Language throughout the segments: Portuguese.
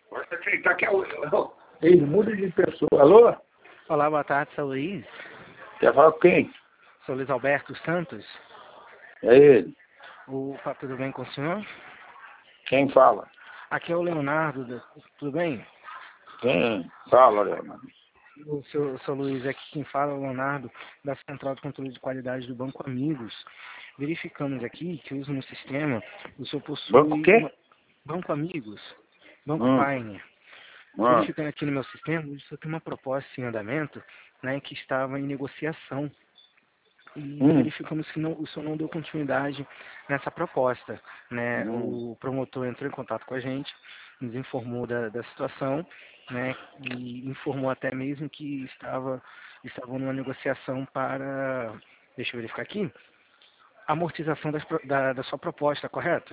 Pode aceitar que é o... Ele muda de pessoa. Alô? Olá, boa tarde, sou Luiz. Quer falar com quem? Sou Luiz Alberto Santos. É ele. Tudo bem com o senhor? Quem fala? Aqui é o Leonardo, tudo bem? Quem fala, Leonardo? O seu Luiz, aqui quem fala é o Leonardo, da Central de Controle de Qualidade do Banco Amigos. Verificamos aqui que uso no sistema, o senhor possui... Banco o quê? Banco Amigos, Banco Hum. Pioneer. Ah. Verificando aqui no meu sistema, o senhor tem uma proposta em andamento, né, que estava em negociação. E verificamos que o senhor não deu continuidade nessa proposta, né? O promotor entrou em contato com a gente, nos informou da situação, né? E informou até mesmo que estavam numa negociação para, deixa eu verificar aqui, amortização da sua proposta, correto?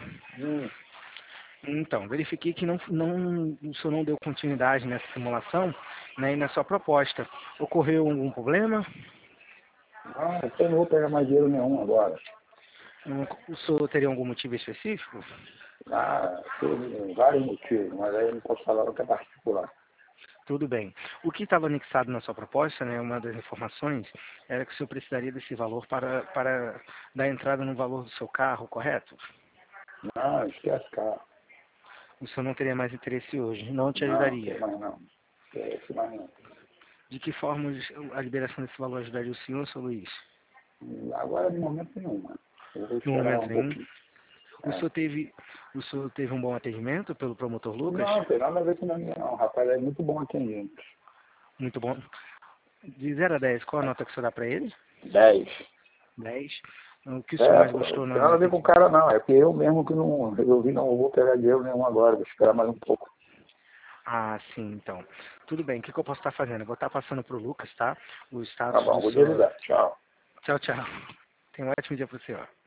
Então, verifiquei que o senhor não deu continuidade nessa simulação, né, e na sua proposta. Ocorreu algum problema? Eu não vou pegar mais dinheiro nenhum agora. O senhor teria algum motivo específico? Tem vários motivos, mas aí eu não posso falar o que é particular. Tudo bem. O que estava anexado na sua proposta, né, uma das informações, era que o senhor precisaria desse valor para dar entrada no valor do seu carro, correto? Não, esquece, cara. O senhor não teria mais interesse hoje, não te Não, tem ajudaria. mais não. Esquece mais não. De que forma a liberação desse valor ajudaria o senhor, seu Luiz? Agora, de momento nenhum, mano. Eu vou No esperar momento um nenhum. pouquinho. O senhor teve um bom atendimento pelo promotor Lucas? Não, tem nada a ver com a minha não. O rapaz é muito bom atendente. Muito bom. De 0 a 10, qual a nota que o senhor dá para ele? 10. 10. O que o senhor mais gostou Não tem nada a ver com o cara não. É porque eu mesmo que não. Eu vi, não vou pegar dinheiro nenhum agora. Vou esperar mais um pouco. Ah, sim, então. Tudo bem, o que eu posso estar fazendo? Eu vou estar passando para o Lucas, tá? O Tá status bom, do vou senhor. desligar. Tchau. Tchau, tchau. Tenha um ótimo dia para o senhor.